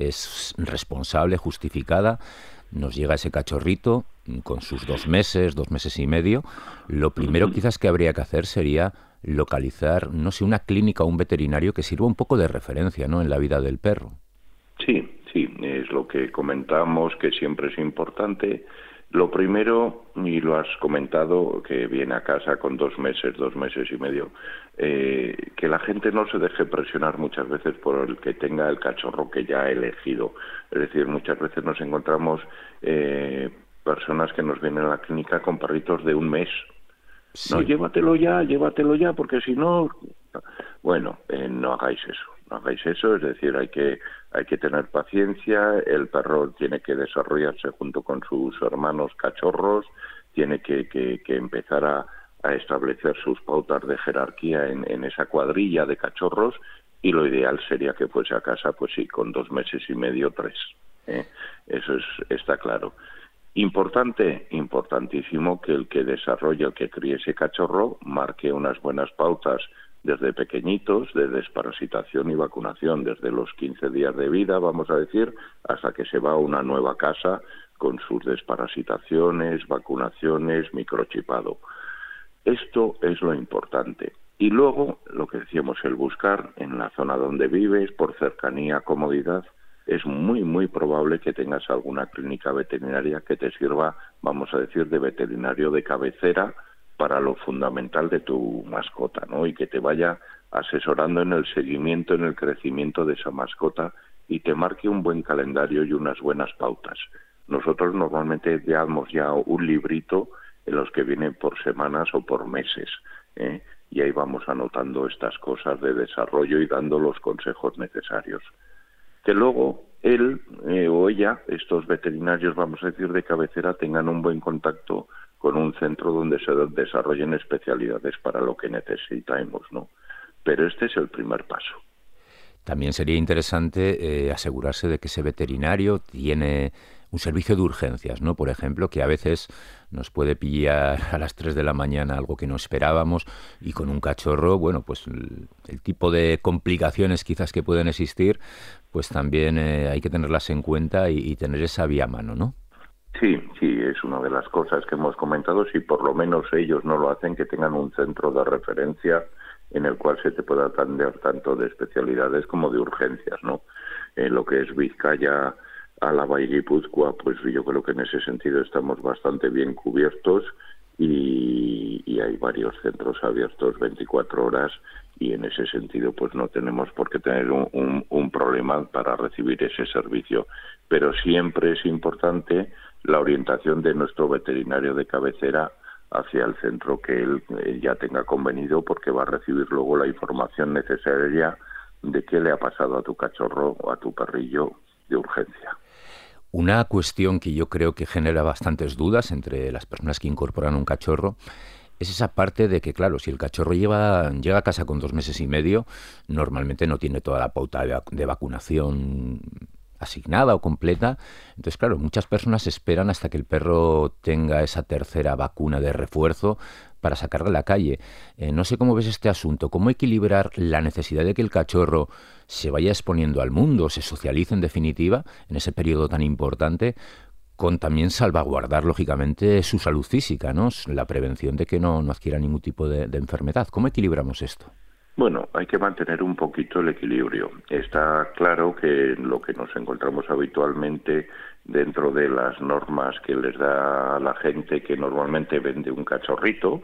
es responsable, justificada. Nos llega ese cachorrito con sus dos meses, dos meses y medio. Lo primero quizás que habría que hacer sería localizar, no sé, una clínica o un veterinario que sirva un poco de referencia, ¿no?, en la vida del perro. Sí, sí, es lo que comentamos, que siempre es importante. Lo primero, y lo has comentado, que viene a casa con dos meses, dos meses y medio, eh, que la gente no se deje presionar muchas veces por el que tenga el cachorro que ya ha elegido. Es decir, muchas veces nos encontramos eh, personas que nos vienen a la clínica con perritos de un mes. Sí. No, llévatelo ya, llévatelo ya, porque si no... Bueno, eh, no hagáis eso, no hagáis eso, es decir, hay que hay que tener paciencia, el perro tiene que desarrollarse junto con sus hermanos cachorros, tiene que, que, que empezar a, a establecer sus pautas de jerarquía en, en esa cuadrilla de cachorros, y lo ideal sería que fuese a casa, pues sí, con dos meses y medio, tres, ¿eh? Eso es, está claro. Importante, importantísimo que el que desarrolle, el que críe ese cachorro, marque unas buenas pautas desde pequeñitos, de desparasitación y vacunación, desde los quince días de vida, vamos a decir, hasta que se va a una nueva casa con sus desparasitaciones, vacunaciones, microchipado. Esto es lo importante. Y luego, lo que decíamos, el buscar en la zona donde vives, por cercanía, comodidad, es muy, muy probable que tengas alguna clínica veterinaria que te sirva, vamos a decir, de veterinario de cabecera para lo fundamental de tu mascota, ¿no? Y que te vaya asesorando en el seguimiento, en el crecimiento de esa mascota y te marque un buen calendario y unas buenas pautas. Nosotros normalmente damos ya un librito en los que vienen por semanas o por meses, ¿eh? Y ahí vamos anotando estas cosas de desarrollo y dando los consejos necesarios. Que luego él eh, o ella, estos veterinarios, vamos a decir, de cabecera, tengan un buen contacto con un centro donde se desarrollen especialidades para lo que necesitamos, ¿no? Pero este es el primer paso. También sería interesante eh, asegurarse de que ese veterinario tiene un servicio de urgencias, ¿no? Por ejemplo, que a veces nos puede pillar a las tres de la mañana algo que no esperábamos y con un cachorro, bueno, pues el, el tipo de complicaciones quizás que pueden existir, pues también eh, hay que tenerlas en cuenta y, y tener esa vía a mano, ¿no? Sí, sí, es una de las cosas que hemos comentado. Si por lo menos ellos no lo hacen, que tengan un centro de referencia en el cual se te pueda atender tanto de especialidades como de urgencias, ¿no? En lo que es Vizcaya, Álava y Guipúzcoa, pues yo creo que en ese sentido estamos bastante bien cubiertos y, y hay varios centros abiertos veinticuatro horas y en ese sentido pues no tenemos por qué tener un, un, un problema para recibir ese servicio. Pero siempre es importante la orientación de nuestro veterinario de cabecera hacia el centro que él eh, ya tenga convenido, porque va a recibir luego la información necesaria de qué le ha pasado a tu cachorro o a tu perrillo de urgencia. Una cuestión que yo creo que genera bastantes dudas entre las personas que incorporan un cachorro es esa parte de que, claro, si el cachorro lleva, llega a casa con dos meses y medio, normalmente no tiene toda la pauta de, de vacunación asignada o completa. Entonces, claro, muchas personas esperan hasta que el perro tenga esa tercera vacuna de refuerzo para sacarle a la calle. Eh, no sé cómo ves este asunto, cómo equilibrar la necesidad de que el cachorro se vaya exponiendo al mundo, se socialice en definitiva, en ese periodo tan importante, con también salvaguardar, lógicamente, su salud física, ¿no? La prevención de que no, no adquiera ningún tipo de, de enfermedad. ¿Cómo equilibramos esto? Bueno, hay que mantener un poquito el equilibrio. Está claro que lo que nos encontramos habitualmente dentro de las normas que les da a la gente que normalmente vende un cachorrito,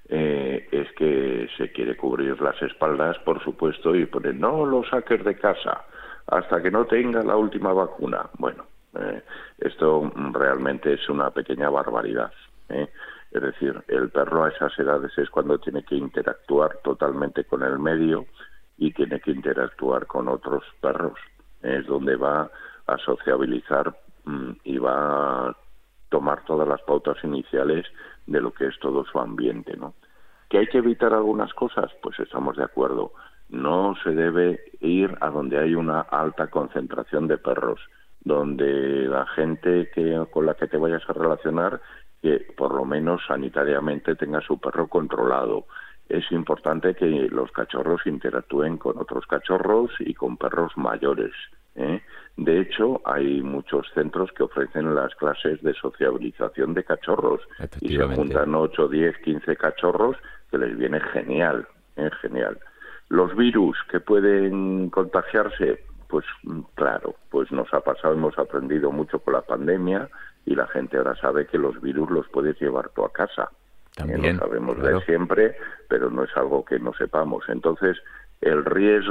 eh, es que se quiere cubrir las espaldas, por supuesto, y pone no lo saques de casa hasta que no tenga la última vacuna. Bueno, eh, esto realmente es una pequeña barbaridad, ¿eh? Es decir, el perro a esas edades es cuando tiene que interactuar totalmente con el medio y tiene que interactuar con otros perros. Es donde va a sociabilizar mmm, y va a tomar todas las pautas iniciales de lo que es todo su ambiente, ¿no? ¿Que hay que evitar algunas cosas? Pues estamos de acuerdo. No se debe ir a donde hay una alta concentración de perros, donde la gente que con la que te vayas a relacionar que por lo menos sanitariamente tenga su perro controlado. Es importante que los cachorros interactúen con otros cachorros y con perros mayores, ¿eh? De hecho, hay muchos centros que ofrecen las clases de sociabilización de cachorros y se juntan ocho, diez, quince cachorros que les viene genial, ¿eh? Genial. Los virus que pueden contagiarse, pues claro, pues nos ha pasado, hemos aprendido mucho con la pandemia y la gente ahora sabe que los virus los puedes llevar tú a casa. También, eh, lo sabemos claro. de siempre, pero no es algo que no sepamos. Entonces, el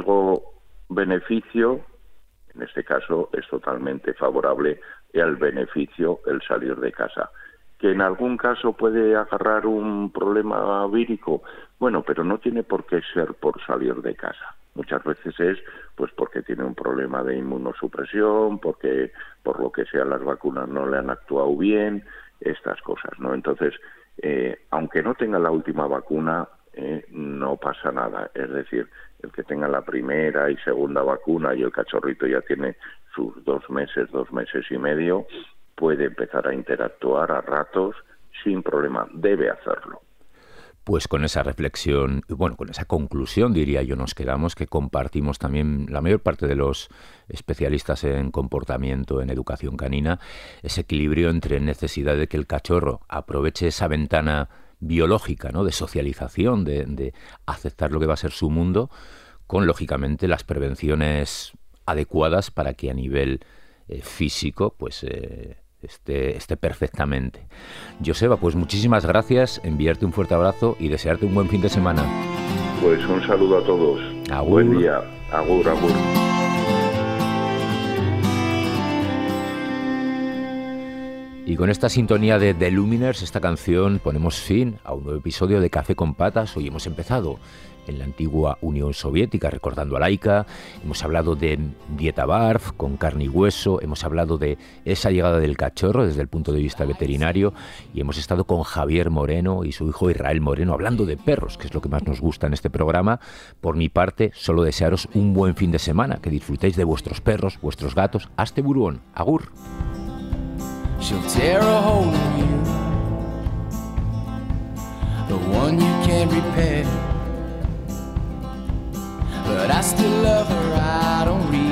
riesgo-beneficio, en este caso, es totalmente favorable y al beneficio el salir de casa. Que en algún caso puede agarrar un problema vírico, bueno, pero no tiene por qué ser por salir de casa. Muchas veces es pues porque tiene un problema de inmunosupresión, porque por lo que sea las vacunas no le han actuado bien, estas cosas, ¿no? Entonces, eh, aunque no tenga la última vacuna, eh, no pasa nada. Es decir, el que tenga la primera y segunda vacuna y el cachorrito ya tiene sus dos meses, dos meses y medio, puede empezar a interactuar a ratos sin problema. Debe hacerlo. Pues con esa reflexión, bueno, con esa conclusión, diría yo, nos quedamos, que compartimos también la mayor parte de los especialistas en comportamiento, en educación canina, ese equilibrio entre necesidad de que el cachorro aproveche esa ventana biológica, ¿no? De socialización, de, de aceptar lo que va a ser su mundo, con, lógicamente, las prevenciones adecuadas para que a nivel eh, físico pues eh, esté, esté perfectamente. Joseba, pues muchísimas gracias, enviarte un fuerte abrazo y desearte un buen fin de semana. Pues un saludo a todos. Agur. Buen día. Agur, agur. Y con esta sintonía de The Luminers, esta canción, ponemos fin a un nuevo episodio de Café con Patas. Hoy hemos empezado en la antigua Unión Soviética, recordando a Laika. Hemos hablado de dieta barf, con carne y hueso. Hemos hablado de esa llegada del cachorro desde el punto de vista veterinario. Y hemos estado con Javier Moreno y su hijo Israel Moreno hablando de perros, que es lo que más nos gusta en este programa. Por mi parte, solo desearos un buen fin de semana, que disfrutéis de vuestros perros, vuestros gatos. Aste buruón. Agur. She'll tear a hole in you, the one you can't repair. But I still love her, I don't read